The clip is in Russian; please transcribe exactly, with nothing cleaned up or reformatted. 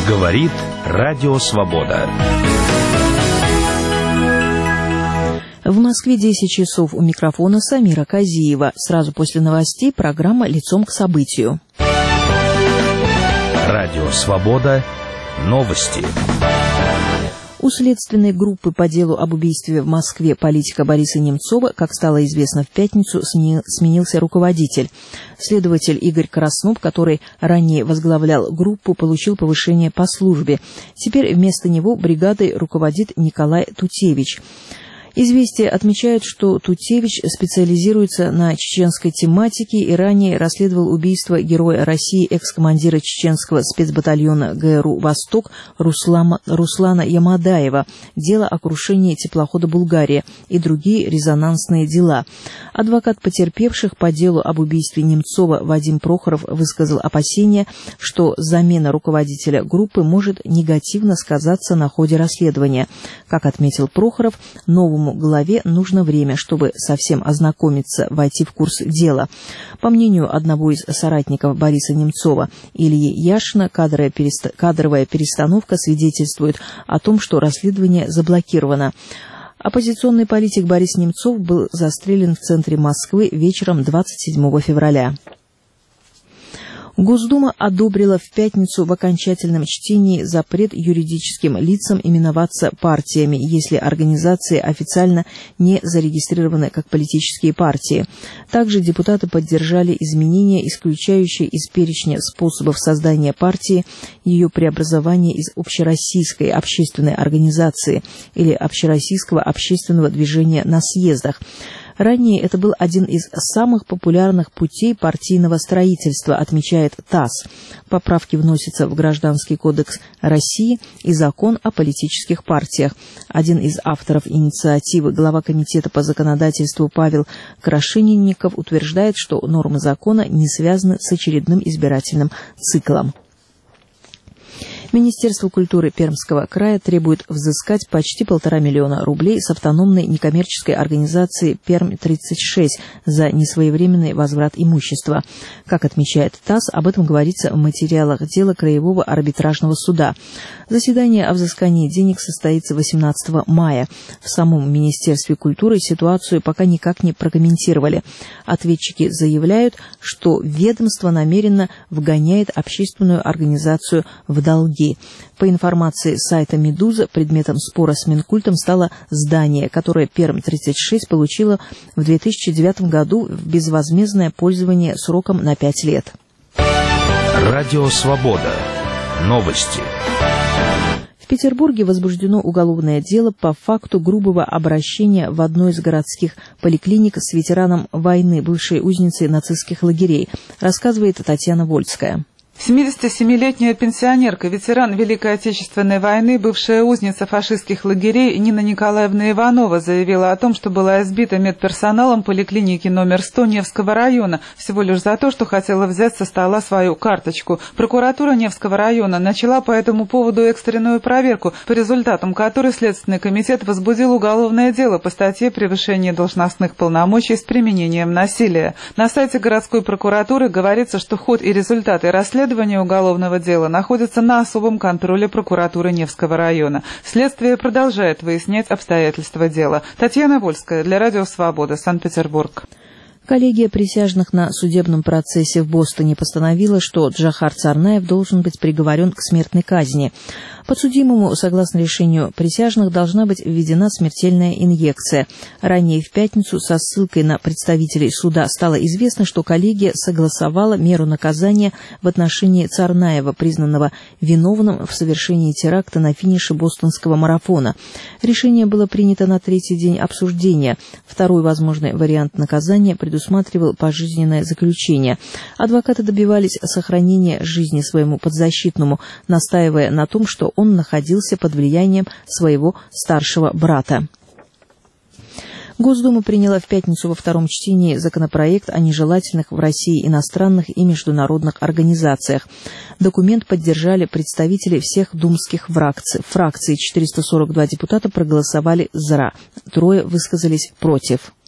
Говорит Радио Свобода. В Москве десять часов. У микрофона Самира Казиева. Сразу после новостей программа «Лицом к событию». Радио Свобода. Новости. У следственной группы по делу об убийстве в Москве политика Бориса Немцова, как стало известно в пятницу, сменился руководитель. Следователь Игорь Краснов, который ранее возглавлял группу, получил повышение по службе. Теперь вместо него бригадой руководит Николай Тутевич. Известия отмечают, что Тутевич специализируется на чеченской тематике и ранее расследовал убийство героя России, экс-командира чеченского спецбатальона ГРУ «Восток» Руслана, Руслана Ямадаева, дело о крушении теплохода «Булгария» и другие резонансные дела. Адвокат потерпевших по делу об убийстве Немцова Вадим Прохоров высказал опасения, что замена руководителя группы может негативно сказаться на ходе расследования. Как отметил Прохоров, новому главе нужно время, чтобы совсем ознакомиться, войти в курс дела. По мнению одного из соратников Бориса Немцова, Ильи Яшина, кадровая, перест... кадровая перестановка свидетельствует о том, что расследование заблокировано. Оппозиционный политик Борис Немцов был застрелен в центре Москвы вечером двадцать седьмого февраля. Госдума одобрила в пятницу в окончательном чтении запрет юридическим лицам именоваться партиями, если организации официально не зарегистрированы как политические партии. Также депутаты поддержали изменения, исключающие из перечня способов создания партии ее преобразование из общероссийской общественной организации или общероссийского общественного движения на съездах. Ранее это был один из самых популярных путей партийного строительства, отмечает ТАСС. Поправки вносятся в Гражданский кодекс России и закон о политических партиях. Один из авторов инициативы, глава комитета по законодательству Павел Крашенинников, утверждает, что нормы закона не связаны с очередным избирательным циклом. Министерство культуры Пермского края требует взыскать почти полтора миллиона рублей с автономной некоммерческой организации Пермь тридцать шесть за несвоевременный возврат имущества. Как отмечает ТАСС, об этом говорится в материалах дела Краевого арбитражного суда. Заседание о взыскании денег состоится восемнадцатого мая. В самом Министерстве культуры ситуацию пока никак не прокомментировали. Ответчики заявляют, что ведомство намеренно вгоняет общественную организацию в долги. По информации сайта «Медуза», предметом спора с Минкультом стало здание, которое Пермь тридцать шесть получила в две тысячи девятом году в безвозмездное пользование сроком на пять лет. Радио Свобода. Новости. В Петербурге возбуждено уголовное дело по факту грубого обращения в одной из городских поликлиник с ветераном войны, бывшей узницей нацистских лагерей, рассказывает Татьяна Вольская. семидесятисемилетняя пенсионерка, ветеран Великой Отечественной войны, бывшая узница фашистских лагерей Нина Николаевна Иванова заявила о том, что была избита медперсоналом поликлиники номер сто Невского района всего лишь за то, что хотела взять со стола свою карточку. Прокуратура Невского района начала по этому поводу экстренную проверку, по результатам которой Следственный комитет возбудил уголовное дело по статье «Превышение должностных полномочий с применением насилия». На сайте городской прокуратуры говорится, что ход и результаты расследования уголовного дела находятся на особом контроле прокуратуры Невского района. Следствие продолжает выяснять обстоятельства дела. Татьяна Вольская для Радио Свобода, Санкт-Петербург. Коллегия присяжных на судебном процессе в Бостоне постановила, что Джохар Царнаев должен быть приговорен к смертной казни. Подсудимому, согласно решению присяжных, должна быть введена смертельная инъекция. Ранее в пятницу со ссылкой на представителей суда стало известно, что коллегия согласовала меру наказания в отношении Царнаева, признанного виновным в совершении теракта на финише бостонского марафона. Решение было принято на третий день обсуждения. Второй возможный вариант наказания предусматривал пожизненное заключение. Адвокаты добивались сохранения жизни своему подзащитному, настаивая на том, что он находился под влиянием своего старшего брата. Госдума приняла в пятницу во втором чтении законопроект о нежелательных в России иностранных и международных организациях. Документ поддержали представители всех думских фракций. четыреста сорок два депутата проголосовали «за», трое высказались «против».